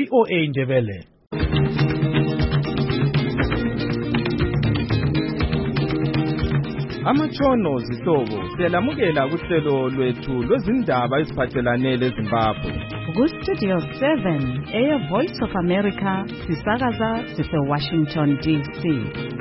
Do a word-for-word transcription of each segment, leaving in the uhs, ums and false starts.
V O A Ndebele. Amatshono zihlobo siyalamukela kuhlelo lwethu lwezindaba eziphathelane leZimbabwe. Ku Studio seven, Air Voice of America, sisakaza sise Washington D C.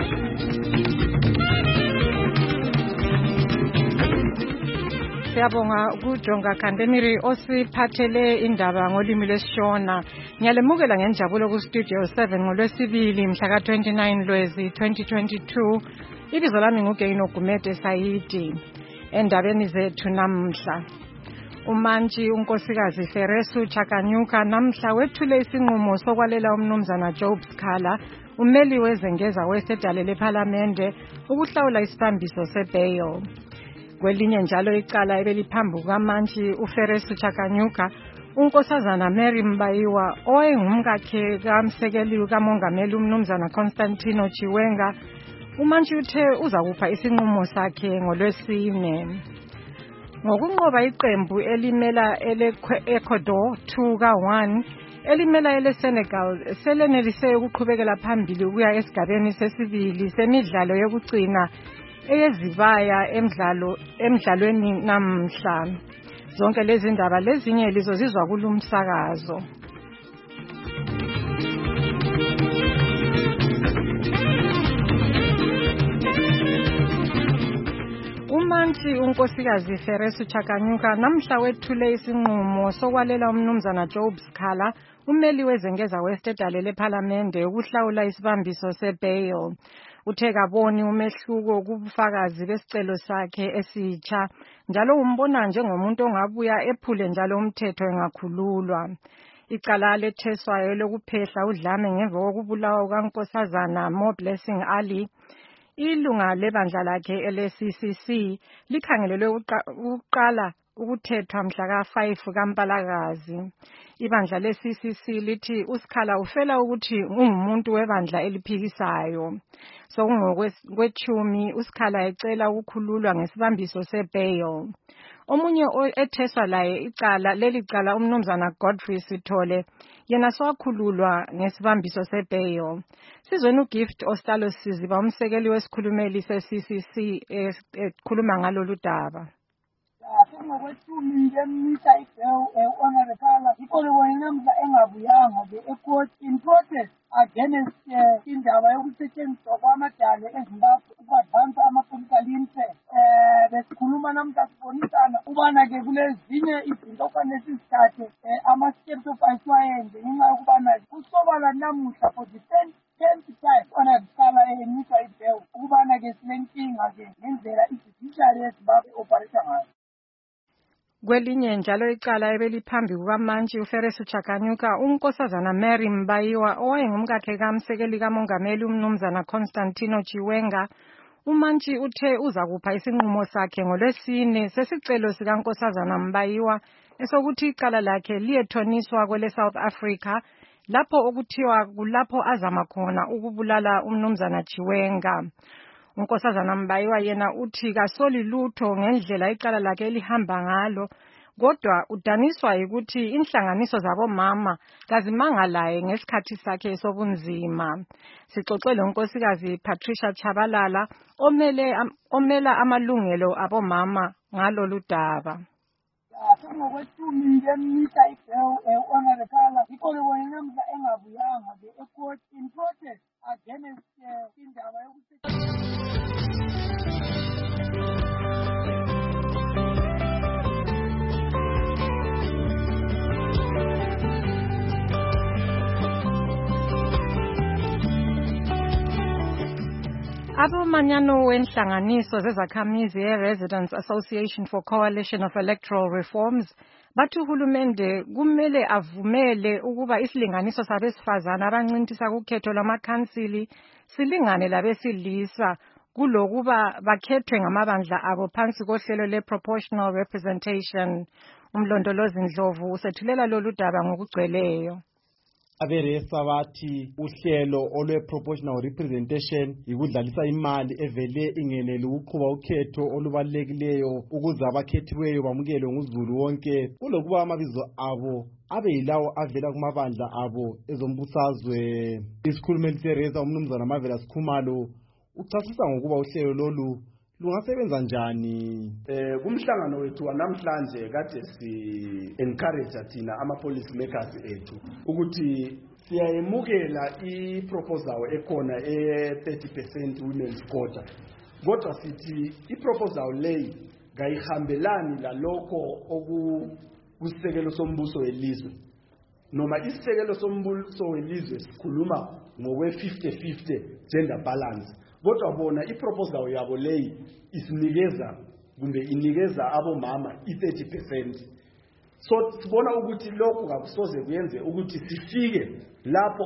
Siyabonga ukujonga Kandemiri osiphathele indaba ngolimi lwesiShona. Ngiyalemukela ngenjabulo ku Studio seven ngolwesibili mhla ka twenty-nine Lwezi twenty twenty-two. Ibizo lami nguGeino Gumede Sayidi. Endabeni zethu namhla, uMantshi unkosikazi Feresu Chakanyuka namhla wethule isinqumo sokwalela umnumzana Job Sikhala, umeli wezengeza wesedale lePhalamende, ukuhlawula isibambiso sebail. Kwelinye njalo icala ebeliphambi kukaMantshi uFeresu Chakanyuka, unkosazana Mary Mbayiwa owayengumkakhe kamsekeli kamongameli umnumzana Constantino Chiwenga, uMantshi uthe uzakupha isinqumo sakhe ngolwesine. Ngokunqoba iqembu elimela ele-Ecuador two ka one, elimela ele-Senegal selenelise ukuqhubekela phambili ukuya esigabeni sesibili semidlalo yokugcina eyezibaya emidlalo emidlalweni namhla. Zonke lezi ndaba lezinye lizozizwa kulumsakazo. uMantshi unkosikazi Feresu Chakanyuka namhla wethule isinqumo sokwalela umnumzana Job Sikhala, umeli wezengeza wesedale lePhalamende, ukuhlawula isibambiso sebail. Uthe kaboni umehluko kubufakazi besicelo sakhe esitsha, njalo umbona njengomuntu ongabuya ephule njalo umthetho engakhululwa. Icala letheswayo lokuphehla udlame ngemva kokubulawa kukankosazana Mo Blessing Ali, ilunga lebandla lakhe ele-C C C likhangelelwe ukuqala ukuthethwa mhla ka five kaMpalakazi. Ibandla le-C C C lithi uSikhala ufela ukuthi ungumuntu webandla eliphikisayo. Sokungokwechumi uSikhala ecela ukukhululwa ngesibambiso sebail. Omunye etheswa laye icala leli cala umnumzana Godfrey Sithole, yena sowakhululwa ngesibambiso sebail. Sizweni uGift Ostalo Siziba, umsekeli wesikhulumeli se-C C C, ekhuluma ngalolu daba. Ngokwethumi ngemisa ibail ongarekhala ikole wayinamhla engabuyanga ecourt in protest against indaba yokusetshenziswa kwamadale eZimbabwe ukwadvansa ama-political interest. Besikhuluma namhla sibonisana ukubana-ke kulezinye izinto okufanele sizithathe ama-steps of asiwayenze ngenxa yokubana kusobala namuhla for the tenth time onakala enyiswa ibail ukubana-ke silenkinga-ke ngendlela i-judiciary yeZimbabwe operate ngayo. Kwelinye njalo icala ebeliphambi kukaMantshi uFeresu Chakanyuka, unkosazana Mary Mbayiwa owayengumkakhe kamsekeli kamongameli umnumzana Constantino Chiwenga, uMantshi uthe uzakupha isinqumo sakhe ngolwesine sesicelo sikankosazana Mbayiwa esokuthi icala lakhe liyethoniswa kwele South Africa, lapho okuthiwa kulapho azama khona ukubulala umnumzana Chiwenga. Unkosazana Mbayiwa yena uthi kasoli lutho ngendlela icala lakhe elihamba ngalo, kodwa udaniswa ukuthi inhlanganiso zabomama kazimangalaye ngesikhathi sakhe sobunzima. Sixoxele unkosikazi Patricia Chabalala omele omela amalungelo abomama ngalolu daba. Ngokwethumi ngemisa ibail ongarekhala ikole wayinamhla engabuyanga ecourt in protest against indaba yokusetshenziswa. Abomanyano wenhlanganiso zezakhamizi ye-Residents Association for Coalition of Electoral Reforms bathi uhulumende kumele avumele ukuba isilinganiso sabesifazana abancintisa kukhetho lwamakhansili silingane labesilisa kulokuba bakhethwe ngamabandla abo phansi kohlelo le-proportional representation. Umlondolozi Ndlovu usethulela lolu daba ngokugcweleyo. Aberesa bathi uhlelo olwe proportional representation ikudlalisa imali evele ingenele ukuqhuba ukhetho olubalulekileyo ukuze abakhethiweyo bamukelwe nguzulu wonke kulokuba amabizo abo abe yilawo avela kumabandla abo ezombusazwe. Isikhulumeli seResa umnumzana Marvelous Khumalo uchasisa ngokuba uhlelo lolu lungasebenza njani. Eh kumhlangano wethu namhlanje kade si encourage thina ama policy makers ethu ukuthi siyayemukela i proposal ekhona e thirty percent women's quota. Kodwa sithi i proposal leyi ngayihambelani lalokho oku kusekelo sombuso welizwe. Noma isekelo sombuso welizwe sikhuluma ngokwe fifty fifty gender balance. Kodwa bona iproposal yabo leyi isinikeza kumbe inikeza abomama i thirty percent. So sibona ukuthi lokho akusoze kuyenze ukuthi sifike lapho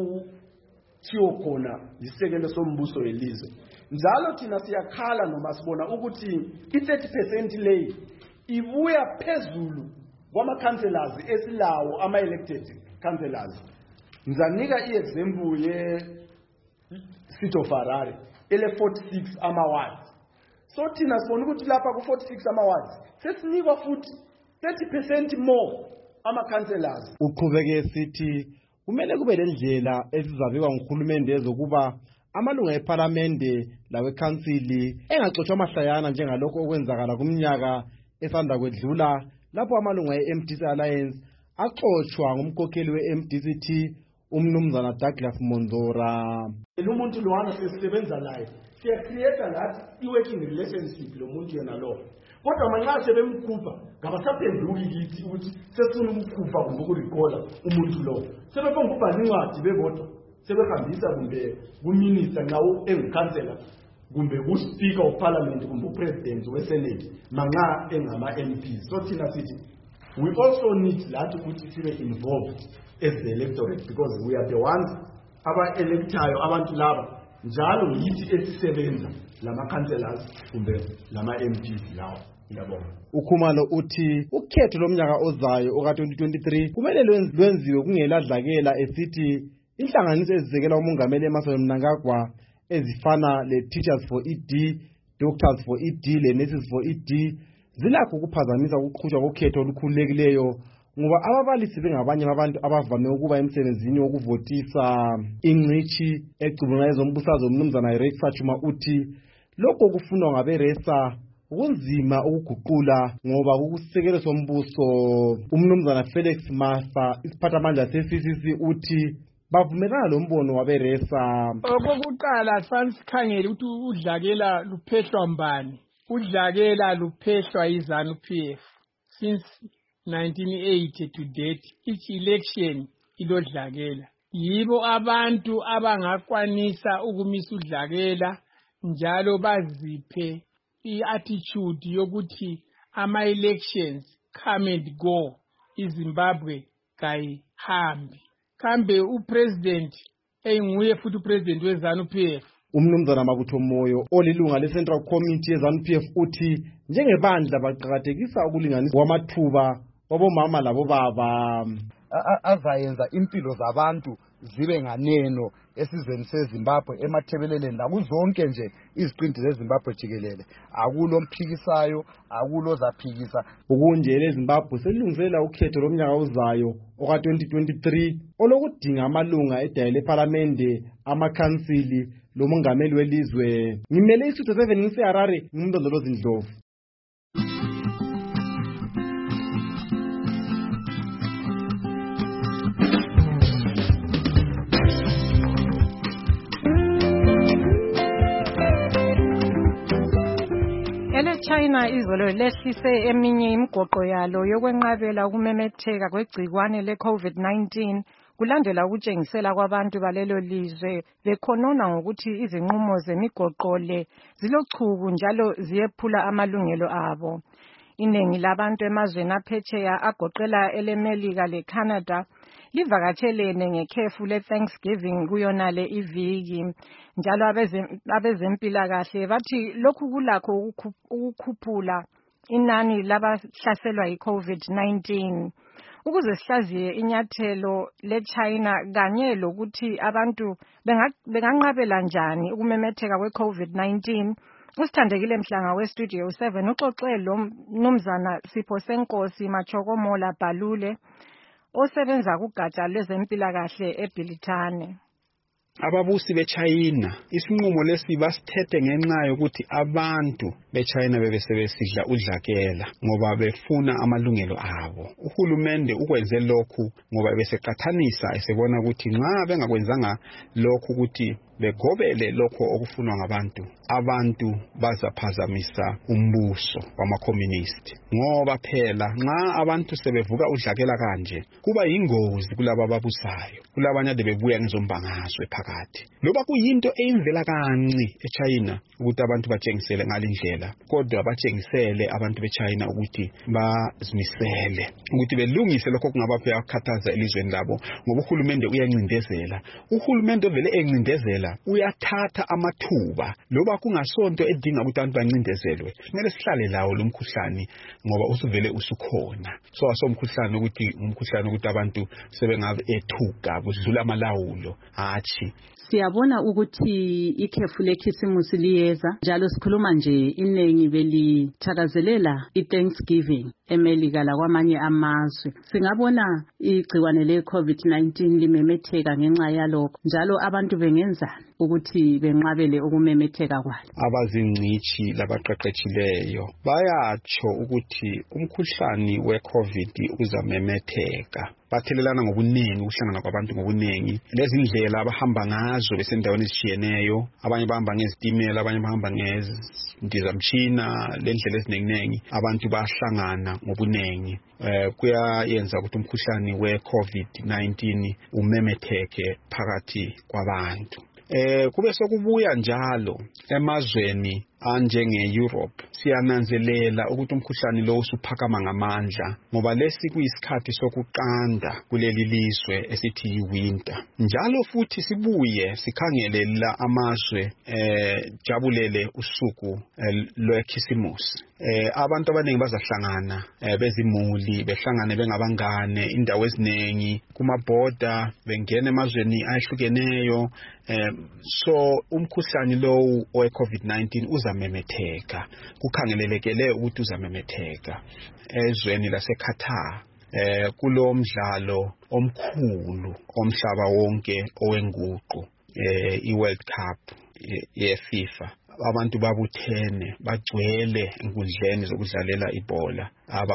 okuthiwa khona isekelo sombuso welizwe. Njalo thina siyakhala noma sibona ukuthi i thirty percent leyi ibuya phezulu kwama councillors esilawo ama elected councillors. Ngizanika iexample ye City of Harare ele forty-six ama wards. So thina sibona ukuthi lapha ku forty-six ama wards sesinikwa futhi thirty percent more ama councillors. Uqhubeke sithi kumele kube lendlela ezizabekwa nguhulumende ezokuba amalunga eParliament lawe council engaxoshwa amahlayana njengalokho okwenzakala kumnyaka esanda kwedlula lapho amalunga e-M D C Alliance axoshwa ngumkhokheli we-M D C T umnumzana Douglas Monzora. Umuntu lowana sisebenza naye siya create ngathi i-working relationship lo muntu yena lo. Kodwa manje sebemkhupha ngabasaphenduki kithi ukuthi sesifuna ukukhupha kumbe ukurecola umuntu lo. Sebefuna ukubhala incwadi bebodwa sebehambisa kumbe kuminister nawo engikhansela kumbe ku-speaker of parliament kumbe upresident we-senate manga engama M Ps. So thina sithi we also need that ukuthi sibe involved as the electorate because we are the ones aba-electayo abantu laba njalo yithi esisebenza lama councillors kumbe lama M Ps lawo. Ukhumalo uthi ukhetho lomnyaka ozayo oka twenty twenty-three kumele lwenziwe kungeladlakela esithi inhlanganiso ezizekela umongameli eMasolweni Mnangagwa ezifana le Teachers for E D, Doctors for E D, le Nurses for E D zilakho ukuphazamisa ukuqhutshwa kokhetho olukhululekileyo ngoba ababalisi bengabanye abantu abavame ukuba emsebenzini wokuvotisa. Ingcichi ecubungula ezombusazwe umnumzana Eric Fatuma uthi lokho kufunwa ngabeResa kunzima ukuguqula ngoba kukusekelo sombuso. Umnumzana Felix Masa isiphathamandla se-C C C uthi bavumelana lo mbono wabeResa. Okokuqala sansikhangele ukuthi udlakela luphehlwa mbani. Udlakela luphehlwa iZANU P F since nineteen eighty to date. Each election ilodlakela. Yibo abantu abangakwanisa ukumisa udlakela njalo baziphe i-attitude yokuthi ama-elections come and go. iZimbabwe kayihambi. Kambe upresident enguye futhi upresident weZANU P F. Umnumzana Mabutho Moyo olilunga le-Central Committee yeZANU P F uthi njengebandla baqhakathekisa ukulinganisa kwamathuba wabomama labobaba. Azayenza impilo zabantu zibe nganeno esizweni seZimbabwe emathebeleleni nakuzonke nje iziqinti zeZimbabwe jikelele. Akulo mphikisayo, akulo zaphikisa. Ukunje leZimbabwe selungiselela ukhetho lomnyaka ozayo oka twenty twenty-three olokudinga amalunga edayile eParliament, amakhansili lomongameli welizwe. Ngimele isitho seven ngiseHarare ngumndondolozi Ndlovu. China izolo lehlise eminye imigoqo yalo yokwenqabela ukumemetheka kwegcikwane le-COVID nineteen kulandela ukutshengisela kwabantu balelo lizwe bekhonona ngokuthi izinqumo zemigoqo le zilochuku njalo ziyephula amalungelo abo. Iningi labantu emazweni aphetsheya agoqela eleMelika leCanada livakatshelene ngekhefu le-Thanksgiving kuyonale iviki njalo abezempilakahle bathi lokhu kulakho ukukhuphula inani labahlaselwa yi-COVID nineteen. ukuze sihlaziye inyathelo leChina kanye lokuthi abantu benganqabela njani ukumemetheka kwe-COVID nineteen. Usithandekile Mhlanga we-Studio seven uxoxe lo mnumzana Sipho Senkosi Machokomola Balule osebenza kugatsha lwezempilakahle eBilitane. Ababusi beChina isinqumo lesi basithethe ngenxa yokuthi abantu beChina bebesebesidla udlakela ngoba befuna amalungelo abo. Uhulumende ukwenze lokhu ngoba beseqathanisa esebona ukuthi nxa bengakwenzanga lokhu ukuthi begobele lokho okufunwa ngabantu, abantu bazaphazamisa umbuso wama-communist. Ngoba phela nxa abantu sebevuka udlakela kanje kuba yingozi kulabo ababusayo, kulabanye ade bebuya ngezombangazwe phakathi. Loba kuyinto eyimvela kanci eChina ukuthi abantu batshengisele ngalindlela, kodwa batshengisele abantu beChina ukuthi bazimisele ukuthi belungise lokho kungabaphe akukhathaza elizweni labo ngoba uhulumende uyancindezela. Uhulumende vele encindezela uyathatha amathuba loba kungasonto edinga ukuthi abantu bancindezelwe. Kumele sihlale lawo lo mkhuhlane ngoba usuvele usukhona. So asomkhuhlane ukuthi umkhuhlane ukuthi abantu sebengabe ethuka kudlula amalawulo hathi. Siyabona ukuthi ikhefu lekhisimusi liyeza njalo sikhuluma nje inengi belithakazelela iThanksgiving eMelika lakwamanye amazwe. Singabona igciwane le-COVID nineteen limemetheka ngenxa yalokho njalo abantu bengenzani ukuthi benqabele ukumemetheka kwalo. Abazingcishi labaqeqetshileyo bayatsho ukuthi umkhuhlane we-COVID uzamemetheka. Bathelelana ngobuningi, ukuhlangana kwabantu ngobuningi. Lezi indlela abahamba ngazo besendaweni ezishiyeneyo, abanye bahamba ngezitimela, abanye bahamba ngezindizamtshina, lendlela ezinenginengi, abantu bahlangana ngobuningi. Eh kuyayenza ukuthi umkhuhlane we-COVID nineteen umemetheke phakathi kwabantu. Eh kube sokubuya njalo emazweni anjenge Europe siyananzelela ukuthi umkhuhlane lo usuphakama ngamandla ngoba lesi kuyisikhathi sokuqanda kuleli lizwe esithi winter. Njalo futhi sibuye sikhangele la amazwe eh jabulele usuku eh, lwekhisimusi. Eh abantu abaningi bazahlangana eh, bezimuli behlangane bengabangane indawo eziningi kumaborder bengena emazweni ayehlukeneyo. eh so umkhuhlane lo we-COVID nineteen uzamemetheka, kukhangelelekele ukuthi uzamemetheka ezweni laseQatar eh kulo mdlalo omkhulu omhlaba wonke owenguqu eh iWorld Cup yeFIFA. Abantu babuthene bagcwele enkundleni zokudlalela ibhola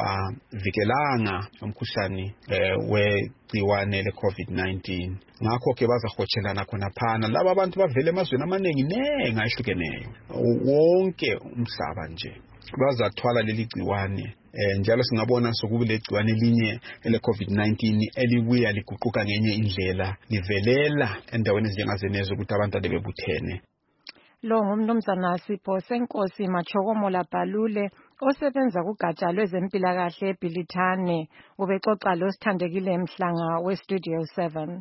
abavikelanga umkhuhlane eh, wegciwane le-COVID nineteen. Ngakho ke bazahotshelana khona phana laba abantu bavele emazweni amaningi nenga ehlukeneyo wonke umhlaba nje bazathwala leli gciwane. Eh njalo singabona sokubile gciwane linye ele-COVID nineteen elibuya liguquka ngenye indlela livelela endaweni ezinjengazenezo ukuthi abantu ade bebuthene. Lo ngumnumzana Sipho Senkosi Machokomola Balule osebenza kugatsha lwezempilakahle eBilitane ubexoxa lo Sithandekile Mhlanga we-Studio seven.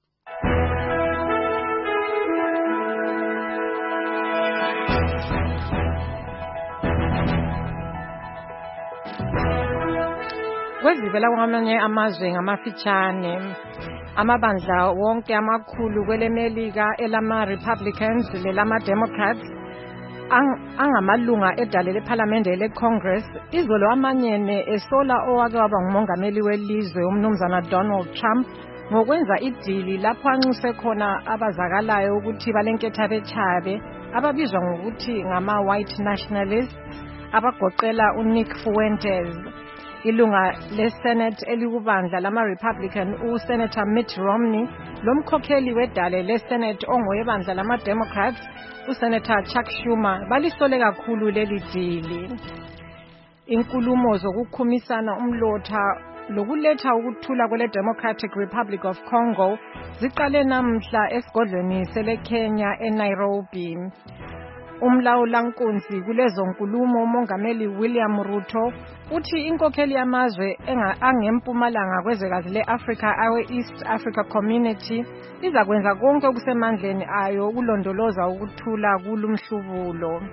Kwezivela kwamanye amazwe ngamafitshane amabandla wonke amakhulu kwelemelika elama-Republicans lelama-Democrats angamalunga edale lephalamende le-Congress izolo amanyene esola owake waba ngumongameli welizwe umnumzana Donald Trump ngokwenza idili lapho anxuse khona abazakalayo ukuthi balenketha bechabe ababizwa ngokuthi ngama-white nationalists abagoqela uNick Fuentes. Ilunga leSenate elikubandla lama-Republican uSenator Mitt Romney lomkhokheli wedale leSenate ongoyebandla lama-Democrats uSenator Chuck Schumer balisole kakhulu leli dili. Inkulumo zokukhumisana umlotha lokuletha ukuthula kwele Democratic Republic of Congo ziqale namhla esigodlweni seleKenya eNairobi. Umlawulankunzi kulezo nkulumo umongameli William Ruto uthi inkokheli yamazwe angempumalanga kwezwekazi le-Africa awe-East Africa Community izakwenza konke okusemandleni ayo ukulondoloza ukuthula kulumhlubulo.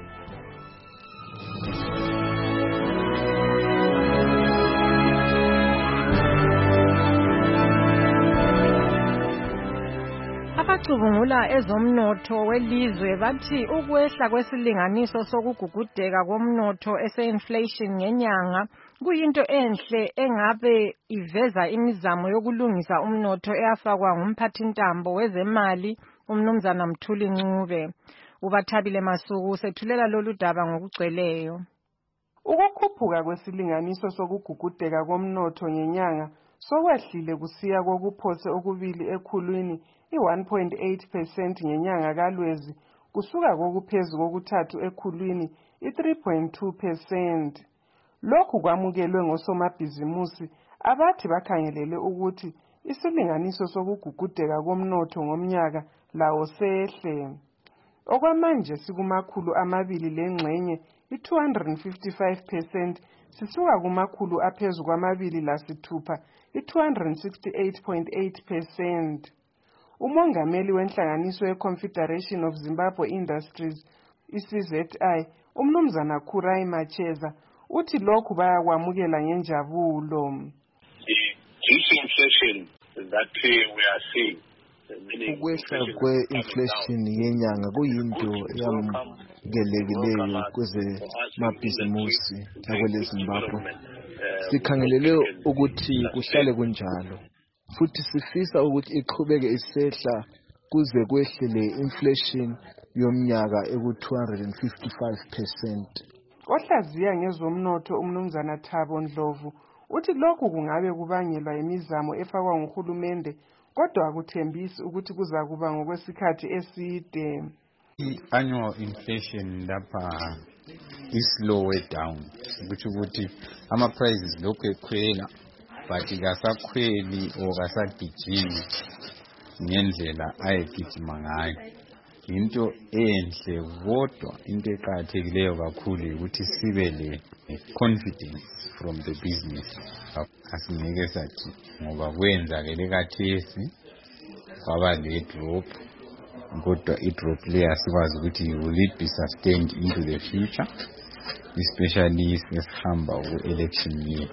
Abacubungula ezomnotho welizwe bathi ukwehla kwesilinganiso sokugugudeka komnotho ese-inflation ngenyanga kuyinto enhle engabe iveza imizamo yokulungisa umnotho eyafakwa ngumphathintambo wezemali umnumzana Mthuli Ncube. UBathabile Masuku sethulela lolu daba ngokugcweleyo. Ukukhuphuka kwesilinganiso sokugugudeka komnotho ngenyanga sokwehlile kusiya kokuphose okubili ekhulwini i one point eight percent ngenyanga kaLwezi kusuka kokuphezu kokuthathu ekhulwini i three point two percent. Lokhu kwamukelwe ngosomabhizimusi abathi bakhangelele ukuthi isilinganiso sokugugudeka komnotho ngomnyaka lawo sehle. Okwamanje sikumakhulu amabili lengxenye i two hundred fifty-five percent sisuka kumakhulu aphezu kwamabili lasithupha i two hundred sixty-eight point eight percent. Umongameli wenhlanganiso ye-Confederation of Zimbabwe Industries, I C Z I, umnumzana Kurai Macheza, uthi lokhu bayakwamukela ngenjabulo. This inflation that we are seeing, ukwehla kwe-inflation yenyanga kuyinto eyamukelekileyo kwezemabhizimusi akwele Zimbabwe. Sikhangelele ukuthi kuhlale kunjalo. Futhi sifisa ukuthi iqhubeke isehla kuze kwehlele inflation yomnyaka eku two hundred fifty-five percent. Ohlaziya ngezomnotho umnumzana Thabo Ndlovu uthi lokhu kungabe kubangelwa imizamo efakwa nguhulumende kodwa akuthembisi ukuthi kuza kuba ngokwesikhathi eside. I-annual inflation lapha is lower down ukuthi ukuthi ama prices lokhu ekhwela but kasakhweli o kasagijimi ngendlela ayegijima ngayo. Into enhle kodwa into eqhakathekileyo kakhulu ukuthi sibe le confidence from the business. Asingeke sathi ngoba kwenzakele kathesi kwaba le drop kodwa i drop le asikwazi ukuthi will it be sustained into the future, especially sesihamba ku election year.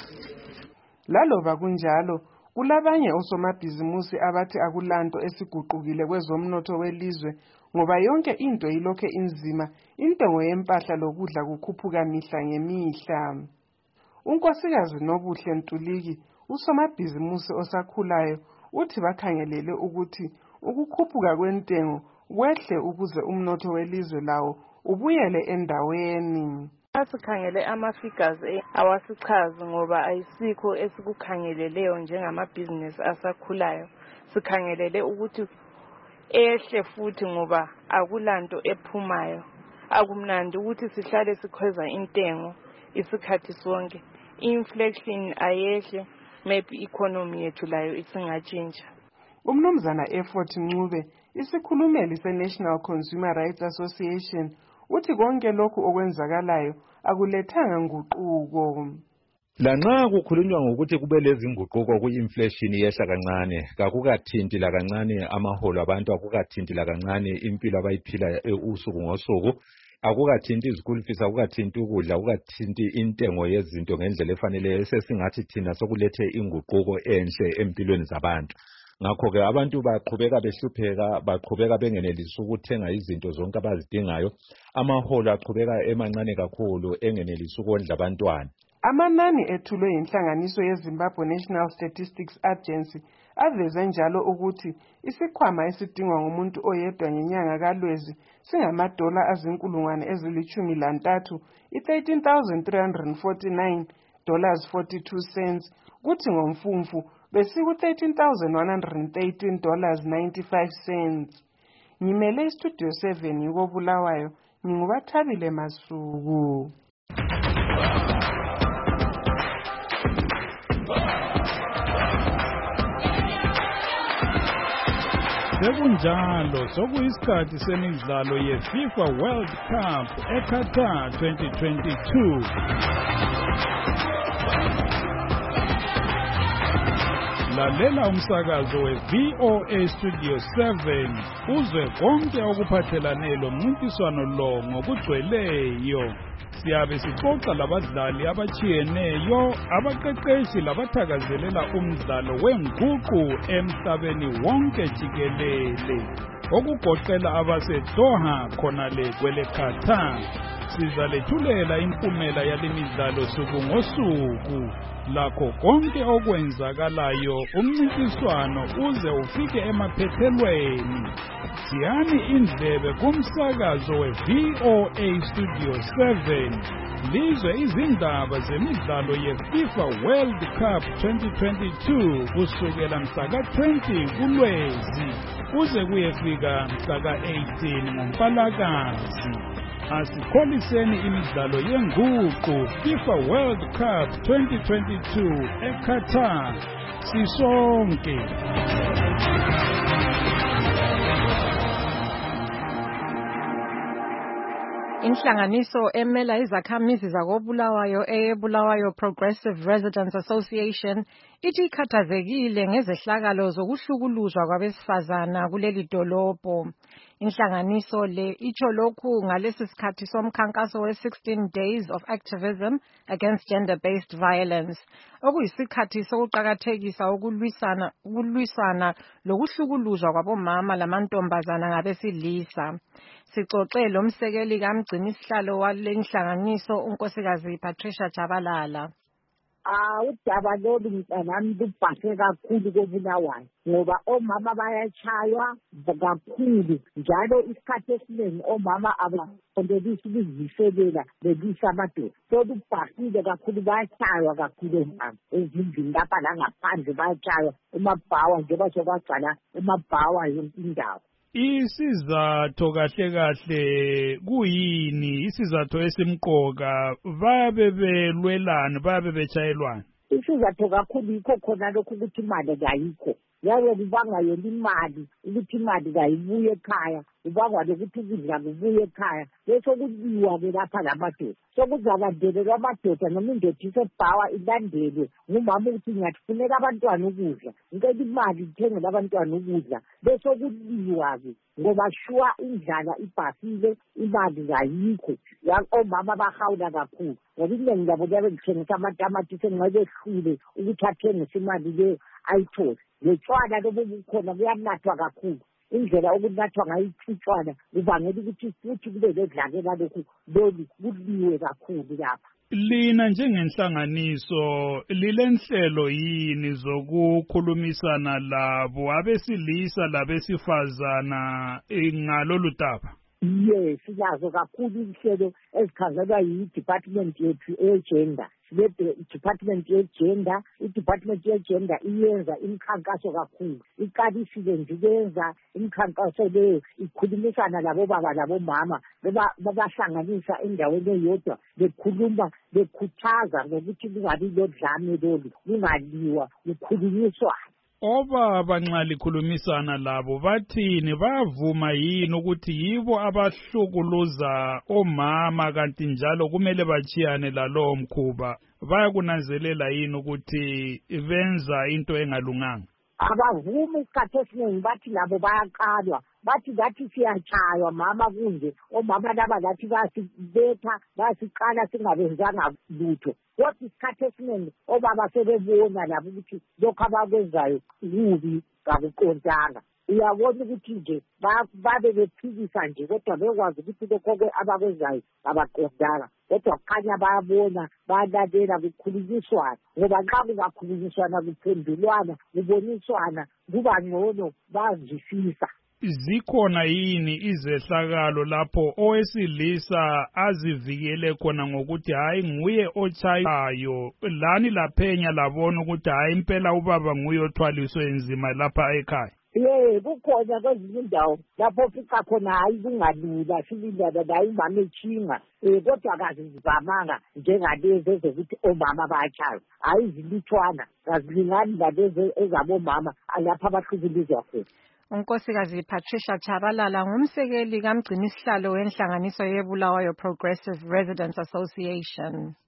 Laloba kunjalo kulabanye osomabhizimusi abathi akulanto esiguqukile kwezomnotho welizwe ngoba yonke into ilokhe inzima, intengo yempahla lokudla kukhuphuka mihla ngemihla. Unkosikazi Nobuhle Ntuliki, usomabhizimusi osakhulayo, uthi bakhangelele ukuthi ukukhuphuka kwentengo kwehle ukuze umnotho welizwe lawo ubuyele endaweni. Asikhangele ama-figures awasichazi ngoba ayisikho esikukhangeleleyo njengamabhizinisi asakhulayo. Sikhangelele ukuthi ehle futhi ngoba akulanto ephumayo. Akumnandi ukuthi sihlale sikhweza intengo isikhathi sonke. Inflation ayehle, maybe economy yethu layo isingatshintsha. Umnumzana Effort Ncube, isikhulumeli se-National Consumer Rights Association, uthi konke lokhu okwenzakalayo akulethanga nguquko. Lanxa kukhulunywa ngokuthi kube lezi nguquko ku-inflation yehla kancane, kakukathinti la kancane amaholo abantu, akukathinti la kancane impilo abayiphila usuku ngosuku, akukathinti izikulu fees, akukathinti ukudla, akukathinti intengo yezinto ngendlela efaneleyo. Sesingathi thina sokulethe inguquko enhle empilweni zabantu. Ngakho-ke abantu baqhubeka behlupheka, baqhubeka bengenelisi ukuthenga izinto zonke abazidingayo. Amaholo aqhubeka emancane kakhulu engenelisi ukondla abantwana. Amanani ethulwe yinhlanganiso yeZimbabwe National Statistics Agency aveze njalo ukuthi isikhwama esidingwa ngumuntu oyedwa ngenyanga kaLwezi singamadola azinkulungwane ezilithumi lantathu, i-thirteen thousand three hundred forty-nine dollars forty-two cents, kuthi ngomfumfu besiku thirteen thousand one hundred thirteen dollars ninety-five cents. Ngimele istudio seven yikobulawayo, ngingubathabile Masuku. Sekunjalo sokuyisikhathi semidlalo ye-FIFA World Cup eQatar twenty twenty-two. lalela umsakazo we-V O A Studio seven uzwe konke okuphathelane lomncintiswano lo ngokugcweleyo. Siyabe sixoxa labadlali abachiyeneyo, abaqeqeshi labathakazelela umdlalo wenguqu emhlabeni wonke jikelele, okugoqela abaseDoha khonale kwele Qatar. Sizalethulela impumela yalemidlalo suku ngosuku, lakho konke okwenzakalayo umncintiswano uze ufike emaphethelweni. Siyani indlebe kumsakazo we-V O A Studio seven lizwe izindaba zemidlalo ye-FIFA World Cup twenty twenty-two kusukela mhlaka twenty kuLwezi kuze kuyefika mhlaka eighteen ngoMpalakazi. Asikholiseni imidlalo yenguqu FIFA World Cup twenty twenty-two eQatar sisonke. Inhlanganiso emela izakhamizi zakobulawayo eyeBulawayo Progressive Residents Association ithi ikhathazekile ngezehlakalo zokuhlukuluzwa kwabesifazana kuleli dolobho. Inhlanganiso le itsho lokhu ngalesi sikhathi somkhankaso we-sixteen days of activism against gender-based violence, okuyisikhathi sokuqakathekisa ukulwisana ukulwisana lokuhlukuluzwa kwabomama lamantombazana ngabesilisa. Sixoxe lomsekeli kamgcinisihlalo wale inhlanganiso unkosikazi Patricia Chabalala. Ah, udaba lolu mntanami lubhase kakhulu koBulawayo ngoba omama bayachaywa kakhulu, njalo isikhathi esiningi omama abaqondelisi ukuziselela bebisa amadoda. So lubhasile kakhulu, bayachaywa kakhulu omama ezindlini lapha langaphandle, bayachaywa emabhawa njengoba sokwagcala emabhawa yonke indawo. Isizathu kahle kahle kuyini? Isizathu esimqoka babe belwelana, babe bechayelwana. Isizathu kakhulu yikho khona lokhu ukuthi imali kayikho. Yabe kubanga yona imali ukuthi imali kayibuye ekhaya, kubangwa lokuthi ukudla kubuye ekhaya, bese kuliwa ke lapha lamadoda. Sokuzalandelelwa amadoda noma indoda isebhawa ilandelwe ngumama ukuthi ngiyafunela abantwana ukudla, ngicela imali ngithengele abantwana ukudla, bese kuliwa ke ngoba shuwa indlala ibhasile, imali kayikho. Omama bahawula kakhulu ngoba inengi labo liyabe lithengisa amatamatisi engabehlule ukuthi athengise imali le ayithole. Lotshwala lobu bukhona buyanathwa kakhulu, indlela okunathwa ngayo utshwala kubangela ukuthi futhi kube ledlakela lokhu lolu kuliwe kakhulu lapha. Lina njengenhlanganiso lilenhlelo yini zokukhulumisana labo abesilisa labesifazana ngalolu daba? Yes, silazo kakhulu inhlelo ezikhangelwa yi-department yethu e-gender. Department ye-gender, i-department ye-gender iyenza imikhankaso kakhulu. Iqalisile nje ukwenza imikhankaso leyo, ikhulumisana labo baba labo mama, babahlanganisa endaweni eyodwa, bekhuluma bekhuthaza ngokuthi kungabi lodlame lolu, kungaliwa, kukhulunyiswana. Obaba nxa likhulumisana labo bathini? Bavuma yini ukuthi yibo abahlukuluza omama kanti njalo kumele bachiyane lalowo mkhuba? Bayakunanzelela yini ukuthi benza into engalunganga? Abavumi isikhathi esiningi bathi labo bayaqalwa, bathi ngathi siyachaywa mama kunje, omama laba ngathi bayasibetha, bayasiqala singabenzanga lutho. Kodwa isikhathi esiningi obaba sebebona labo ukuthi lokhu abakwenzayo kubi, kakuqondanga. Uyabona ukuthi nje babe bephikisa nje, kodwa bekwazi ukuthi lokho abakwenzayo abaqondanga. Kodwa kukhanya bayabona, bayalalela, kukhulunyiswana, ngoba nxa kungakhulunyiswana kuphendulwana, kuboniswana, kuba ngcono, bazwisisa. Zikhona yini izehlakalo lapho owesilisa azivikele khona ngokuthi hayi nguye ochayayo, lani laphenya labona ukuthi hayi impela ubaba nguye othwaliswe enzima lapha ekhaya? Ye, kukhona kwezinye indawo lapho fica khona hayi kungalula, silindana nayo imama echinga, um kodwa kazivamanga njengalezi ezokuthi omama bayachaywa. Hayi zilutshwana, kazilingani lalezi ezabomama lapha abahlukuluzwa khona. Unkosikazi Patricia Chabalala ngumsekeli kamgcinisihlalo wenhlanganiso yeBulawayo Progressive Residents Association.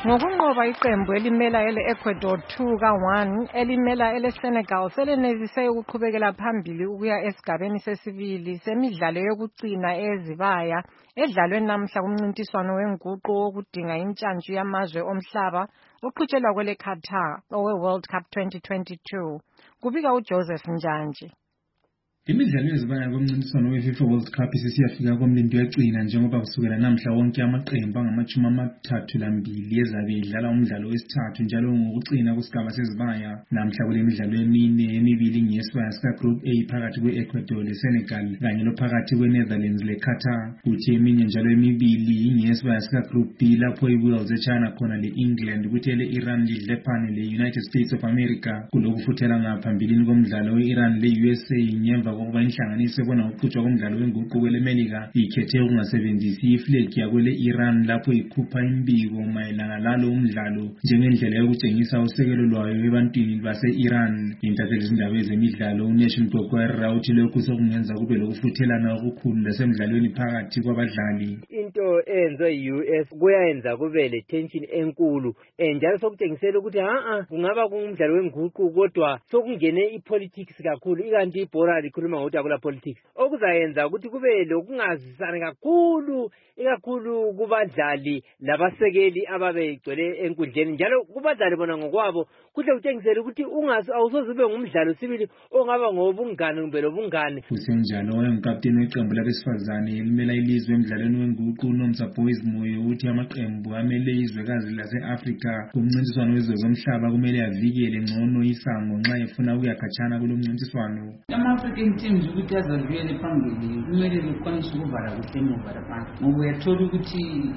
Ngokunqoba iqembu elimela ele Ecuador two ka one elimela ele Senegal selenelise ukuqhubekela phambili ukuya esigabeni sesibili semidlalo yokugcina ezibaya edlalwe namhla kumncintiswano wenguqu wokudinga intshantshi yamazwe omhlaba oqhutshelwa kwele Qatar owe World Cup twenty twenty-two. Kubika uJoseph Njanje. Imidlalo yezibaya komncintiswano we-FIFA World Cup isiyafika komlindo yagcina njengoba kusukela namhla wonke amaqembu angamachumi amathathu lambili ezabe idlala umdlalo wesithathu njalo ngokugcina kusigaba sezibaya. Namhla kule midlalo emine emibili ngesibaya sika Group A phakathi kwe-Ecuador le-Senegal kanye lophakathi kwe-Netherlands le-Qatar. Kuthi eminye njalo emibili ngesibaya sika Group B lapho i-Wales echana khona le-England kuthi ele-Iran lidlephane le-United States of America. Kulokufuthela ngaphambilini komdlalo we-Iran le-U S A nyemva ngokuba inhlanganiso ebona ukuqhutshwa komdlalo wenguqu kwelemelika ikhethe ukungasebenzisi iflegi yakwele Iran lapho ikhupha imbiko mayelana lalo umdlalo njengendlela yokutshengisa usekelo lwayo ebantwini base-Iran. Intatheli zindaba ezemidlalo uNation Gogwera uthi lokhu sokungenza kube lokufuthelana okukhulu lasemidlalweni phakathi kwabadlali. Into enze i-U S kuyayenza kube le tension enkulu njalo sokutshengisela ukuthi ha kungaba kumdlalo wenguqu kodwa sokungene ipolitics kakhulu ikanti ibhora likhuluma ngokuthi akula politics okuzayenza ukuthi kube lokungazisana kakhulu ikakhulu kubadlali labasekeli ababegcwele enkundleni njalo kubadlali bona ngokwabo kuhle kutshengisela ukuthi ungazi awusoze ube ngumdlalo sibili ongaba ngobungane kumbe lobungane. Kusenjalo ongikapteni weqembu labesifazane elimela ilizwe emidlalweni wenguqu uNomsa Boys Moyo uthi amaqembu amele izwekazi lase-Afrika kumncintiswano wezomhlaba kumele avikele ngcono isango nxa efuna ukuyakhatshana kulo mncintiswano. Ama-African teams ukuthi azaziyele phambili kumele bekwanise ukuvala kuhle emuva lapha ngoba uyathola ukuthi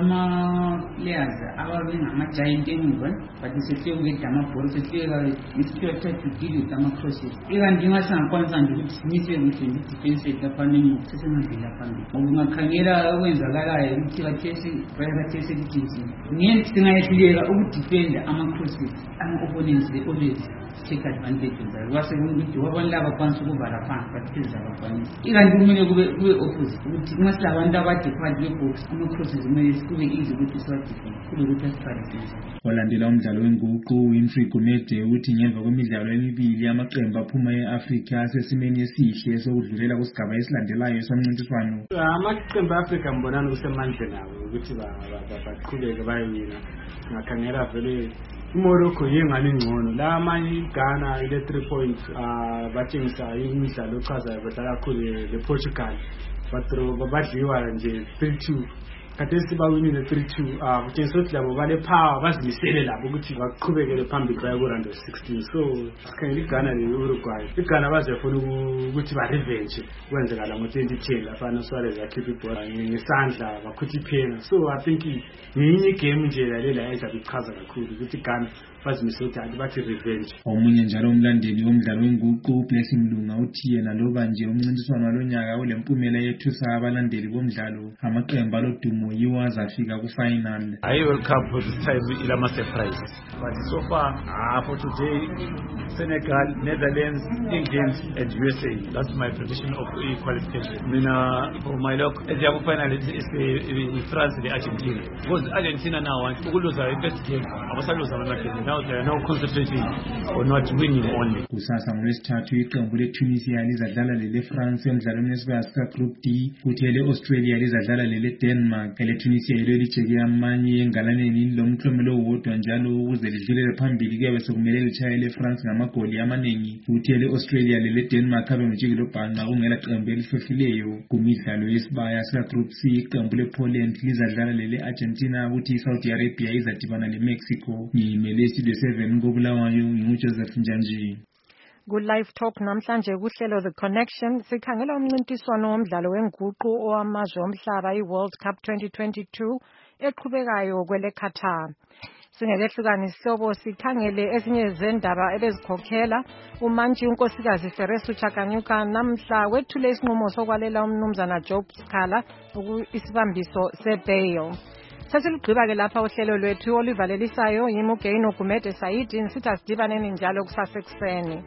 lama-players ababe ngama-giant emuva but sefike kuyedla amabholo sefike isikhiwa try to deal with ama-crosses ikanti ingasingakwanisa nje ukuthi simise kuhle nge-defense yethu lapha nemuva sesemavila phambili ngoba ungakhangela okwenzakalayo ukuthi kathesi kathesi ukuthi ngeke singayehluleka ukudefenda ama-crosses ama-opponents they always take advantage of that. Wase ukuthi wabantu abakwanisa ukuvala phansi batheza abakwanisa ikanti kumele kube kube opposite ukuthi nxa abantu abade phakathi kwebox ama-crosses kumele kube easy ukuthi siwadefend kube ukuthi asifare. Walandela umdlalo wenguqu Winfrey Gumede uthi ngemva kwemidlalo emibili amaqembu aphuma e-Afrika asesimeni esihle sokudlulela kusigaba esilandelayo somncintiswano. Amaqembu e-Afrika mbonana kusemandleni abo ukuthi baqhubeke bayewina. Ngakhangela vele Morocco yengane ngcono la manje Ghana ile three points batshengisa imidlalo echazayo badlala kakhulu le Portugal batro babadliwa nje three two kathesi bawinile three two kutshengisa ukuthi labo bale power bazimisele labo ukuthi baqhubekele phambili baya ku round of sixteen. So sikhangela iGhana le Uruguay iGhana bazefuna ukuthi ba revenge kwenzeka la ngo twenty ten afana Suarez akhipha ibhola ngesandla bakhutha iphena. So I think ngenye game nje lalela ezabichaza kakhulu ukuthi iGhana bazimisele ukuthi bathi revenge. Omunye njalo umlandeli womdlalo wenguqu Blessing Mlunga uthi yena loba nje umncintiswano walonyaka olempumela yethusa abalandeli bomdlalo amaqembu alodumo yiwo azafika ku final. I World Cup this time ilama surprise but so far uh, for today Senegal, Netherlands, England and U S A. That's my prediction of the qualification. Mina for my luck as the final is uh, France and Argentina. Because Argentina now want to lose their best game. Abasaluza amakezi. Now they are now concentrating on not winning only. Kusasa ngolwesithathu iqembu le-Tunisia lizadlala lele France emdlalweni wesibaya sika Group D kuthi ele Australia lizadlala lele Denmark. Ele Tunisia yilo lijeke amanye engalaneni lomklomelo wodwa njalo ukuze lidlulele phambili kuyabe sekumele lichaye le France ngamagoli amaningi. Kuthi ele Australia lele Denmark abe ngijikelo bhanqa kungela qembu elifefileyo. Kumidlalo yesibaya sika Group C iqembu le-Poland lizadlala lele Argentina kuthi Saudi Arabia izadibana le Mexico. Ngimele Studio seven ngobulawayo nginguJoseph Njanji. Good Life Talk namhlanje kuhlelo The Connection sikhangela umncintiswano womdlalo wenguqu owamazwe omhlaba i-World Cup twenty twenty-two eqhubekayo kwele Qatar. Singekehlukani sihloko sikhangele ezinye zendaba ebezikhokhela umantshi unkosikazi Feresu Chakanyuka namhla wethule isinqumo sokwalela umnumzana Job Sikhala isibambiso sebail. Sesilugqiba ke lapha uhlelo lwethu olivalelisayo yimugeino Gumede Saidi nsithi asidibaneni njalo kusasa ekuseni.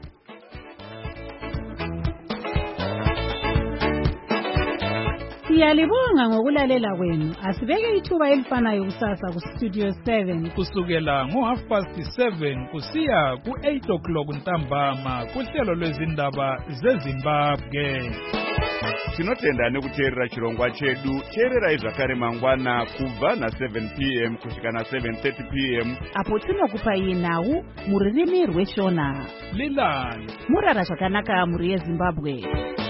Siyalibonga ngokulalela kwenu. Asibeke ithuba elifanayo kusasa ku Studio seven kusukela ngo half past seven kusiya ku eight o'clock ntambama kuhlelo lwezindaba zeZimbabwe. Tinotenda nekuteerera chirongwa chedu. Teererai zvakare mangwana kubva na seven p m kusvika na seven thirty p m apo tinokupai nhau muririmi rweshona. Lilani murara zvakanaka muri yeZimbabwe.